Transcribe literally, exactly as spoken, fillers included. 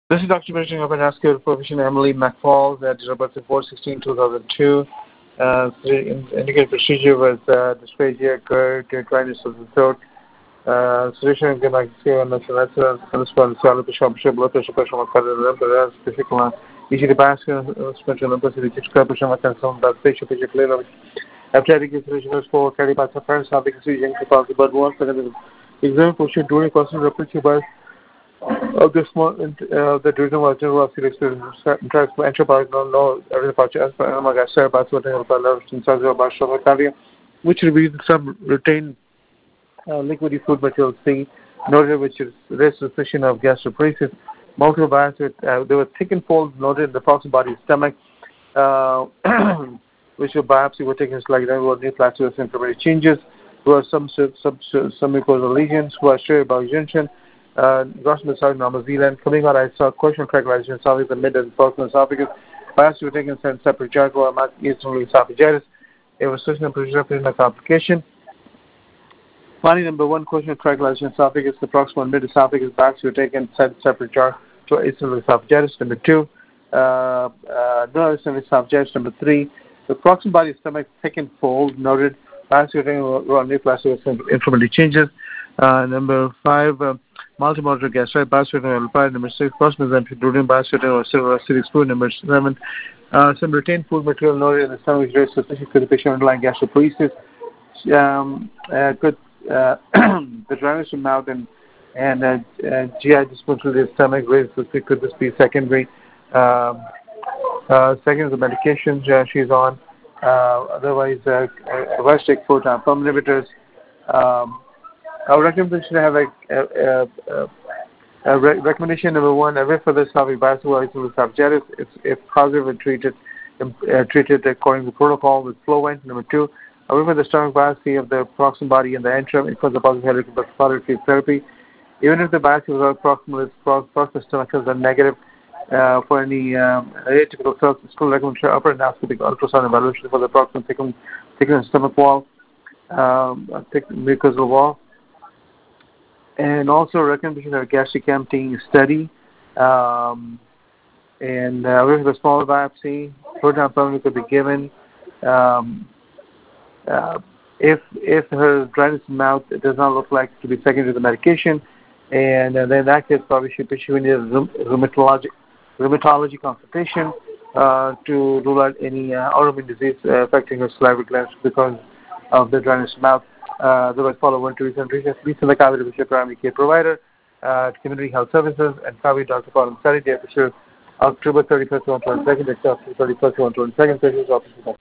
This is documentation of an vascular profession Emily McFall that is about four sixteen two thousand two. Uh, the indicated procedure was uh, dysphagia, GERD, dryness of the throat, uh, solution of ganaxia, and nationality, unresponsive solid pressure, pressure, blood pressure, pressure, pressure, specific easy vascular, special numbers, reduced pressure, mechanism, blood pressure, pressure, clear. After the solution was for cardiac apparent, something is using to pass the blood once, and exam push during constant repetition by of this one, uh, the reason was general experience enterprise no no every departure as per Amaga share by what help allows in charge of Bashar which reveals some retained uh, liquid food material C, noted which is rare suspicion of gastroparesis, multiple biopsy, uh, there were thickened folds noted in the proximal body stomach, uh, which were biopsy were taken like that were new placidus inflammatory changes, there were some sub, sub, some mucosal lesions, who are shared by junction. Uh, Gross Missile, North Zealand, coming out, I saw question characterization esophagus, the mid and proximal esophagus. Biopsy were taken in separate jaguar, not easily esophagitis. It was such a preservation of complication. Finding number one, question characterization esophagus, the proximal mid esophagus. Biopsy were taken in separate jar to easily esophagitis. Number two, uh, uh, no esophagitis. Number three, the proximal body stomach thickened fold noted. Biopsy were taken around nucleus inflammatory changes. Uh, number five, uh, multimolecular gastrite, biospheric and number six, proximal including biospheric or silver acidic food. Number seven, uh, some retained food material noted in the stomach, very suspicious for the patient underlying gastroparesis. Um, uh, good, uh, the dryness of mouth and and uh, uh, G I dysfunction of the stomach, very suspicious. Could this be secondary? Um, uh, second is the medications uh, she's on. Uh, otherwise, uh, uh, Vastic proton pump inhibitors. Um, Our recommendation to have a, a, a, a re- recommendation number one, away for the esophageal biopsy with esophagitis, if, if positive and treated, uh, treated according to protocol with Flovent. Number two, away for the stomach biopsy of the proximal body and the antrum, it was a positive headache but solitary therapy. Even if the biopsy was proximal, proximal stomach is a negative uh, for any um, atypical cells, still recommend upper endoscopic ultrasound evaluation for the proximal thickness, thickness stomach wall, um, thick mucosal wall. And also a recommendation of a gastric emptying study, um, and uh, with a smaller biopsy, proton pump could be given. Um, uh, if if her dryness in the mouth does not look like to be secondary to the medication, and uh, then in that case probably should be need a rheumatology rheumatology consultation uh, to rule out any uh, autoimmune disease uh, affecting her salivary glands because of the dryness in the mouth. Uh, otherwise, follow one to recent research. Please select Kaveri Bishop Primary Care Provider, uh, Community Health Services, and Kaveri Doctor Colin Study, day for sure. October thirty-first, one twenty-second, October thirty-first, one twenty-second,